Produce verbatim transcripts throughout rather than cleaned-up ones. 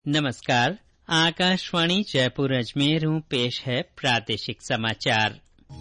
नमस्कार। आकाशवाणी जयपुर अजमेर हूँ, पेश है प्रादेशिक समाचार।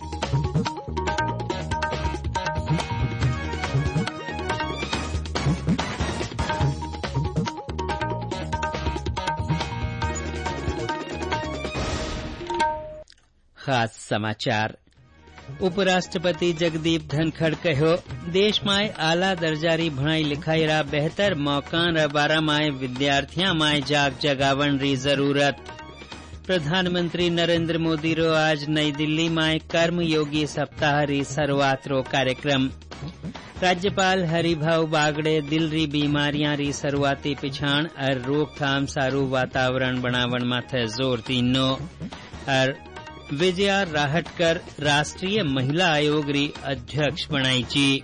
खास समाचार। उपराष्ट्रपति जगदीप धनखड़ कहो, देश में आला दर्जारी भणाई लिखाई रा बेहतर मौका रा बारा माए विद्यार्थियां माए जाग जगावन री जरूरत। प्रधानमंत्री नरेंद्र मोदी रो आज नई दिल्ली में कर्मयोगी सप्ताह री शुरुआत रो कार्यक्रम। राज्यपाल हरिभाऊ बागड़े दिल री बीमारियां री शुरुआती पिछाण और रोकथाम सारू वातावरण बनावन माथे जोर दीनो। और विजया राहटकर राष्ट्रीय महिला आयोग री अध्यक्ष बनाई जी।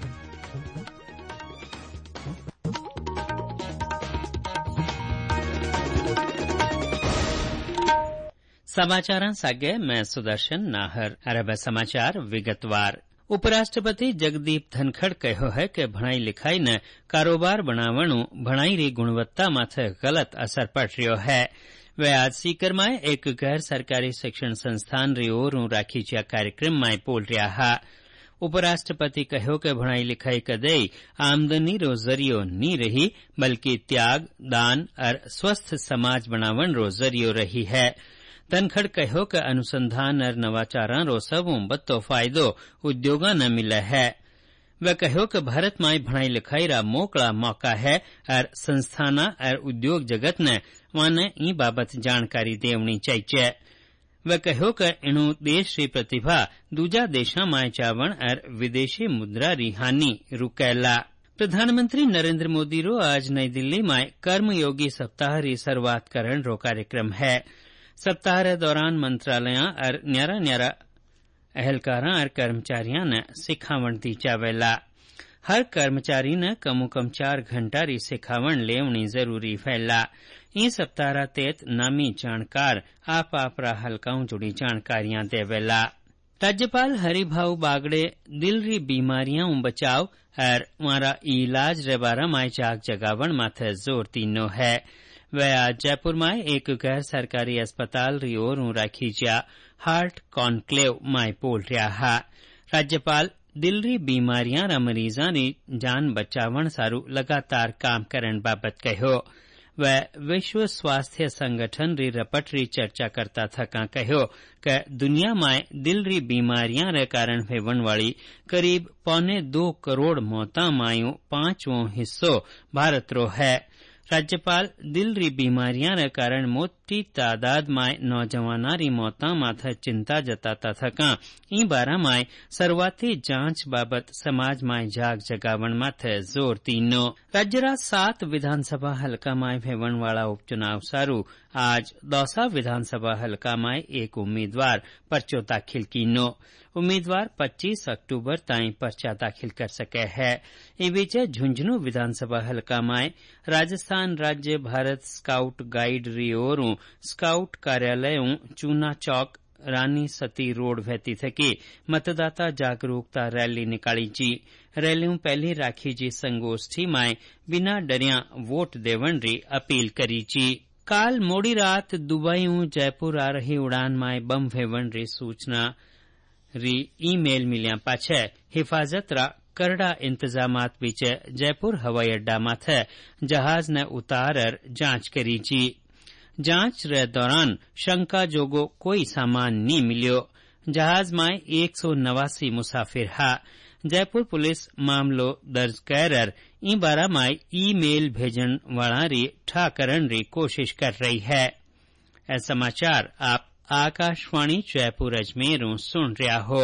समाचार सागे मैं सुदर्शन नाहर। अरब समाचार विगतवार। उपराष्ट्रपति जगदीप धनखड़ कहो है कि भणाई लिखाई ने कारोबार बनावणु भणाई री गुणवत्ता माथे गलत असर पड़ रह्यो है। वे आज सीकर में एक गैर सरकारी शिक्षण संस्थान री ओर राखी जा कार्यक्रम में बोल रहा हा। उपराष्ट्रपति कहो कि भणाई लिखाई कदई आमदनी रो जरियो नी रही, बल्कि त्याग, दान और स्वस्थ समाज बनावन रो जरियो रही है। धनखड़ कहो कि अनुसंधान और नवाचार रो सबू बत्तो फायदो उद्योगा न मिले है। वे कहो कि भारत में भणाई लिखाई रा मोकला मौका है और संस्थाना और उद्योग जगत ने वाने ई बाबत जानकारी देवनी चाहिए। वे कहो कि इणु देश री प्रतिभा दूजा देशा में जावण और विदेशी मुद्रा री हानि रुकेला। प्रधानमंत्री नरेंद्र मोदी रो आज नई दिल्ली में कर्मयोगी सप्ताह री शुरुआत करण रो कार्यक्रम है। सप्ताह रे दौरान मंत्रालयां और न्यारा न्यारा अहलकारां और कर्मचारियों ने सिखावण दी जावेला। हर कर्मचारी ने कमो कम चार घंटा री सिखावण लेवनी जरूरी फैला। ई सप्ताह तेत नामी जानकार आप आप रा हलकाओं जुड़ी जानकारियां देवेला। राज्यपाल हरिभाऊ बागड़े दिल री बीमारियां बचाव और वारा इलाज रे बारा में जाग जगावण माथे जोर दीनो है। वे आज जयपुर में एक गैर सरकारी अस्पताल री ओर राखी जा हार्ट कॉन्क्लेव में बोल रहा हा। राज्यपाल दिल री बीमारियां रा मरीजां री जान बचावण सारू लगातार काम करन बाबत कहो। वे विश्व स्वास्थ्य संगठन री रपट री चर्चा करता थका कहो कि दुनिया में दिल री बीमारियां रे कारण होवन वाली करीब पौने दो करोड़ मौतां मायूं पांचवो हिस्सो भारत रो है। राज्यपाल दिल री बीमारियां रे कारण मोटी तादाद में नौजवाना री मौतां माथे चिंता जताता थका ई बारा में शुरुआती जांच बाबत समाज में जाग जगावण माथे जोर दीनो। राज्य रा सात विधानसभा हलका में भेवण वाला उपचुनाव सारू आज दौसा विधानसभा हलका में एक उम्मीदवार पर्चो दाखिल कीनो। उम्मीदवार पच्चीस अक्टूबर ताईं पर्चा दाखिल कर सके है। ई बीच झुंझुनू विधानसभा हलका में राजस्थान राज्य भारत स्काउट गाइड री ओर स्काउट कार्यालय चूना चौक रानी सती रोड वहती थकी मतदाता जागरूकता रैली निकाली जी। रैलियों पहली राखी जी संगोष्ठी में बिना डरिया वोट देवन री अपील करी जी। काल मोड़ी रात दुबई जयपुर आ रही उड़ान में बम भेवन री सूचना री ईमेल मिलिया पाछे हिफाजत रा करड़ा इंतजामात बीच जयपुर हवाई अड्डा माथे जहाज ने उतार जांच करी जी। जांच रे दौरान शंका जोगो कोई सामान नी मिलियो। जहाज में एक सौ नवासी मुसाफिर हा। जयपुर पुलिस मामलो दर्ज कर ई बारा में ई मेल भेजन वाला री ठाकरण री कोशिश कर रही है। ऐ समाचार आप आकाशवाणी जयपुर अजमेर सुन रहा हो।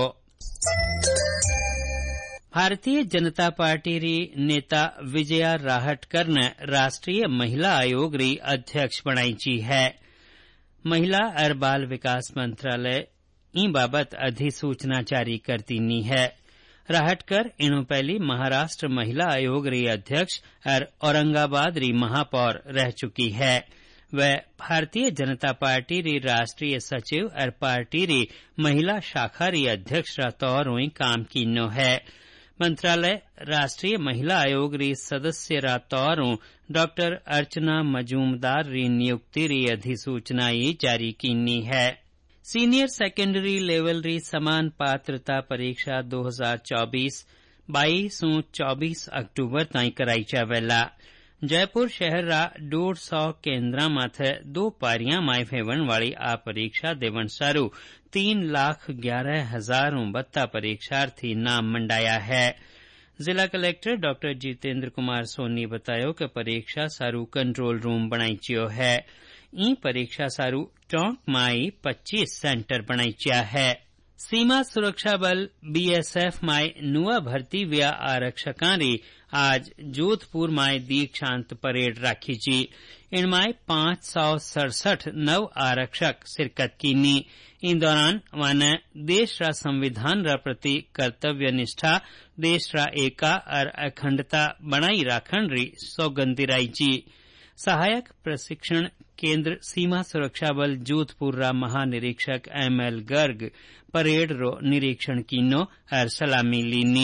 भारतीय जनता पार्टी री नेता विजया राहटकर ने राष्ट्रीय महिला आयोग री अध्यक्ष बनाई जी है। महिला और बाल विकास मंत्रालय ई बाबत अधिसूचना जारी करती नी है। राहटकर इनु पहली महाराष्ट्र महिला आयोग री अध्यक्ष और औरंगाबाद री महापौर रह चुकी है। वह भारतीय जनता पार्टी री राष्ट्रीय सचिव और पार्टी री महिला शाखा री अध्यक्ष रा तौर काम कीनो है। मंत्रालय राष्ट्रीय महिला आयोग री सदस्य रा तौरों डॉक्टर अर्चना मजूमदार री नियुक्ति री अधिसूचना जारी कीनी है। सीनियर सेकेंडरी लेवल री समान पात्रता परीक्षा दो हजार चौबीस बाईस चौबीस अक्टूबर ताईं कराई जावेला। जयपुर शहर रा डेढ़ सौ केन्द्रा माथे दो पारियां माय भेवण वाली आ परीक्षा देवण सारू तीन लाख ग्यारह हजार बत्ता परीक्षार्थी नाम मंडाया है। जिला कलेक्टर डॉक्टर जितेंद्र कुमार सोनी बतायो कि परीक्षा सारू कंट्रोल रूम बनाईचियो है। ई परीक्षा सारू टोंक माई पच्चीस सेंटर बनाईचिया है। सीमा सुरक्षा बल बीएसएफ माय नुआ भर्ती व्या आरक्षकां री आज जोधपुर माय दीक्षांत परेड राखी जी। इनमाय पांच सौ सड़सठ नव आरक्षक शिरकत कीनी। इन दौरान वाने देश रा संविधान रा प्रति कर्तव्य निष्ठा, देश रा एका और अखंडता बनाई राखण री सौगंध दिराई जी। सहायक प्रशिक्षण केंद्र सीमा सुरक्षा बल जोधपुर रा महानिरीक्षक एम एल गर्ग परेड रो निरीक्षण कीनो और सलामी लीनी।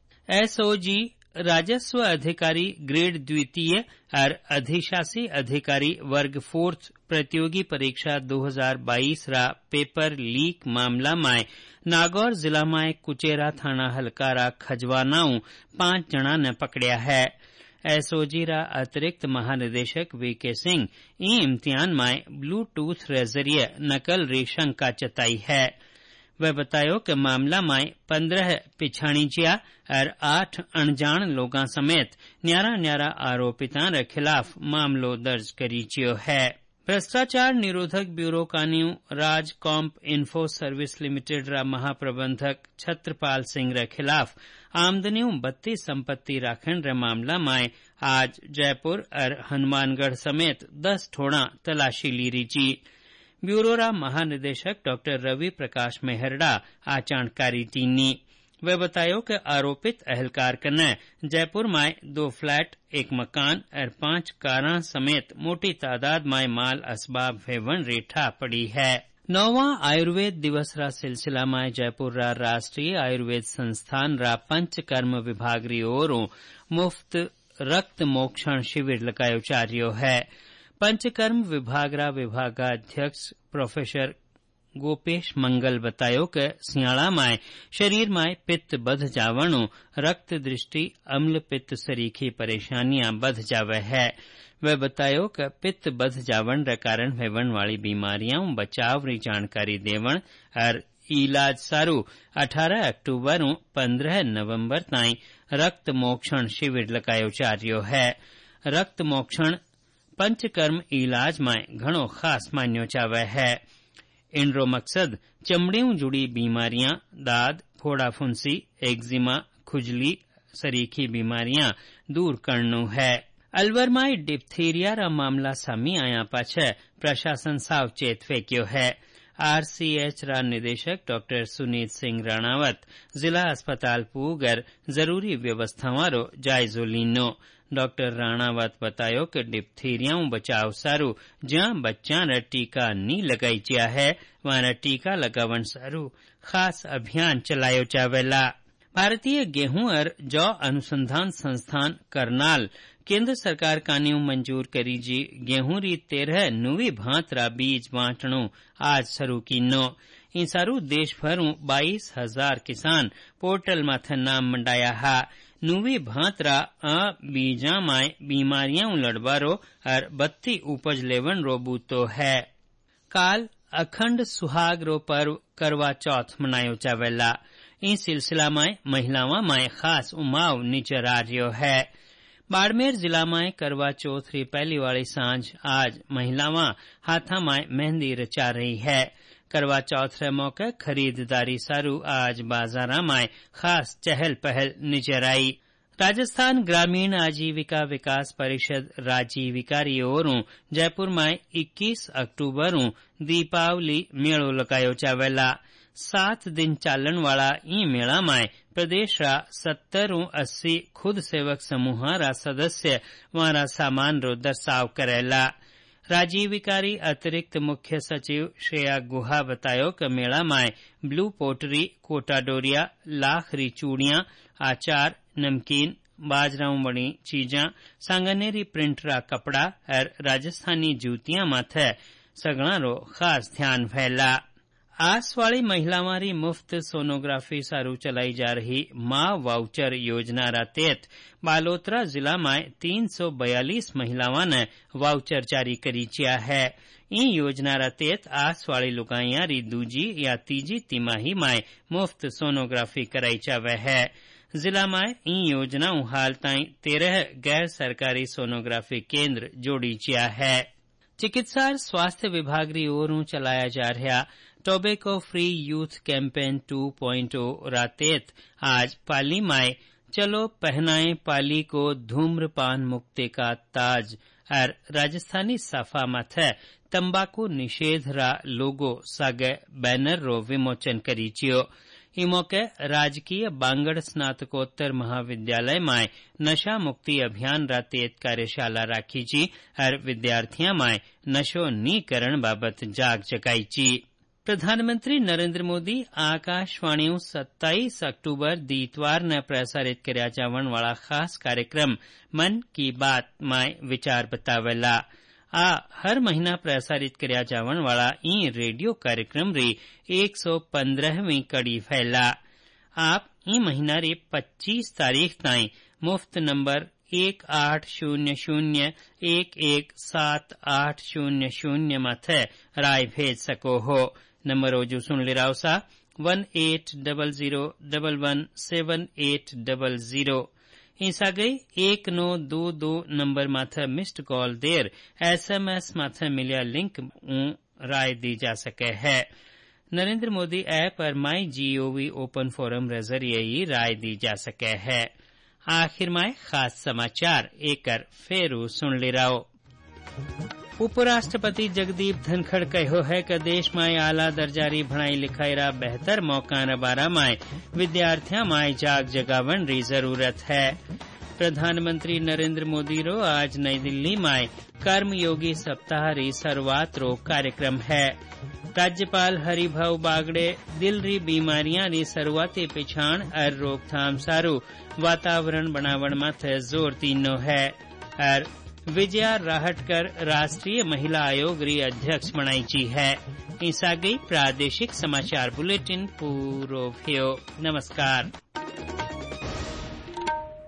एसओजी राजस्व अधिकारी ग्रेड द्वितीय और अधिशासी अधिकारी वर्ग फोर्थ प्रतियोगी परीक्षा दो हजार बाईस रा पेपर लीक मामला में नागौर जिला में कुचेरा थाना हल्का रा खजवानाऊ पांच जना ने पकड़या है। एसओजी रा अतिरिक्त महानिदेशक वीके सिंह ई इम्तिहान में ब्लूटूथ रे जरिए नकल री शंका जताई है। वह बतायो कि मामला में पंद्रह पिछाणीजिया और आठ अनजान लोगां समेत न्यारा न्यारा आरोपितां रे खिलाफ मामलो दर्ज करीचियो है। भ्रष्टाचार निरोधक ब्यूरो कान्यू Raj comp info service limited रा महाप्रबंधक छत्रपाल सिंह रे खिलाफ आमदनियों बत्ती संपत्ति राखण रे मामला में आज जयपुर और हनुमानगढ़ समेत दस ठोड़ा तलाशी ली रीची। ब्यूरो रा महानिदेशक डॉक्टर रवि प्रकाश मेहरडा आ जानकारी दीनी। वे बतायो कि आरोपित अहलकार कने जयपुर में दो फ्लैट, एक मकान और पांच कारां समेत मोटी तादाद में माल असबाब भेवण रेठा पड़ी है। नौवां आयुर्वेद दिवस रा सिलसिला में जयपुर रा राष्ट्रीय आयुर्वेद संस्थान रा पंचकर्म विभाग री ओरों मुफ्त रक्त मोक्षण शिविर लगायो जा रह्यो है। पंचकर्म विभाग रा विभागाध्यक्ष प्रोफेसर गोपेश मंगल बतायो कि सियाड़ा में शरीर में पित्त बध जावणु, रक्त दृष्टि, अम्ल पित्त सरीखी परेशानियां बध जावे है। वे बतायो कि पित्त बध जावण रे कारण भेवण वाली बीमारियां बचाव री जानकारी देवण और इलाज सारू अठारह अक्टूबर पंद्रह नवंबर ताईं रक्त मोक्षण शिविर लगायो जा रह्यो है। रक्त मोक्षण पंचकर्म इलाज में घणो खास मान्यो जावे है। इनरो मकसद चमड़ियों जुड़ी बीमारियां, दाद, फोड़ा फुंसी, एक्जिमा, खुजली सरीखी बीमारियां दूर करनो है। अलवर में डिप्थीरिया रा मामला सामी आया पाछे प्रशासन सावचेत फेंक्यो है। आरसीएच रा निदेशक डॉक्टर सुनीत सिंह राणावत जिला अस्पताल पूगर जरूरी व्यवस्थावां रो जायजो लीनो। डॉक्टर राणावत बतायो कि डिप्थीरियां बचाव सारू ज्यां बच्चा रा टीका नी लगाई जिया है वहां टीका लगावन सारू खास अभियान चलायो जावेला। भारतीय गेहूं और जौ अनुसंधान संस्थान करनाल केंद्र सरकार कान्यू मंजूर करी जी गेहूं री तेरह नुवी भांत रा बीज बांटणो आज शुरू कीनो। इन सारू देश भर बाईस हजार किसान पोर्टल माथे नाम मंडाया हा। नुवी भांत रा आ बीजा माय बीमारियां लड़बारो और बत्ती उपज लेवन रो बूतो है। काल अखंड सुहाग रो पर्व करवा चौथ मनायो जावेला। इस सिलसिला में महिलावां में खास उमाव निचर आ रह्यो है। बाड़मेर जिला में करवा चौथ री पहली वाली सांझ आज महिलावां हाथा में मेहंदी रचा रही है। करवा चौथ रे मौके खरीददारी सारू आज बाजारा में खास चहल पहल नजर आई। राजस्थान ग्रामीण आजीविका विकास परिषद राजीविका री ओरों जयपुर में इक्कीस अक्टूबर दीपावली मेड़ो लगायो जावेला। सात दिन चालन वाला ई मेला में प्रदेश रा सत्तर अस्सी खुद सेवक समूह रा सदस्य वारा सामान रो दर्शाव करेला। राजीविकारी अतिरिक्त मुख्य सचिव श्रेया गुहा बतायो कि मेला में ब्लू पोटरी, कोटा डोरिया, लाखरी चूड़ियां, आचार, नमकीन, बाजराओं बनी चीजा, सांगनेरी प्रिंटरा कपड़ा और राजस्थानी जूतियां माथे सगणारो खास ध्यान फैला। आस वाली महिलावारी मुफ्त सोनोग्राफी सारू चलाई जा रही माँ वाउचर योजना रा तहत बालोतरा जिला में तीन सौ बयालीस महिलावां ने वाउचर जारी करी चिया है। इन योजना रा तहत आस वाली लुगाइयां री दूजी या तीजी तिमाही में मुफ्त सोनोग्राफी कराई जावे है। जिला में इन योजनाओं हाल ताई तेरह गैर सरकारी सोनोग्राफी केंद्र जोड़ी चिया है। चिकित्सा और स्वास्थ्य विभाग री ओरों चलाया जा रहा tobacco free youth campaign two point O रातेत आज पाली में चलो पहनाएं पाली को धूम्रपान मुक्ति का ताज और राजस्थानी सफा मथे तंबाकू निषेध रा लोगो सागे बैनर रो विमोचन करी चियो। ई मौके राजकीय बांगड़ स्नातकोत्तर महाविद्यालय में नशा मुक्ति अभियान रा तेज कार्यशाला राखी ची और विद्यार्थियों में नशो नी करण बाबत जाग जगाई ची। प्रधानमंत्री नरेंद्र मोदी आकाशवाणी सत्ताईस अक्टूबर दी इतवार ने प्रसारित कर्या जावण वाला खास कार्यक्रम मन की बात में विचार बतावेला। आ हर महीना प्रसारित कर्या जावण वाला ई रेडियो कार्यक्रम री एक सौ पंद्रहवीं कड़ी फैला। आप ई महीना री पच्चीस तारीख ताई मुफ्त नंबर एक आठ शून्य शून्य एक एक सात आठ शून्य शून्य माथे राय भेज सको हो। नंबर ओजू सुन लिराव सा one eight double zero double one seven eight double zero. ईसा गई एक नौ दो दो नंबर माथे मिस्ड कॉल देर एसएमएस माथे मिलिया लिंक राय दी जा सके है। नरेंद्र मोदी ऐप और माई जीओवी ओपन फोरम रे जरिए ही राय दी जा सके है। आखिर में खास समाचार एकर फेरू सुन लिराओ। उपराष्ट्रपति जगदीप धनखड़ कहो है कि देश में आला दर्जारी भणाई लिखाई रा बेहतर मौका न बारा में विद्यार्थियों में जाग जगावन री जरूरत है। प्रधानमंत्री नरेंद्र मोदी रो आज नई दिल्ली में कर्मयोगी सप्ताह री शुरुआत रो कार्यक्रम है। राज्यपाल हरिभाऊ बागड़े दिल री बीमारियां री शुरुआती पिछाण और रोकथाम सारू वातावरण बनावण माथे जोर तीनो है और विजया राहटकर राष्ट्रीय महिला आयोग री अध्यक्ष बनाई ची है। ईसा गई प्रादेशिक समाचार बुलेटिन पूरो भयो। नमस्कार।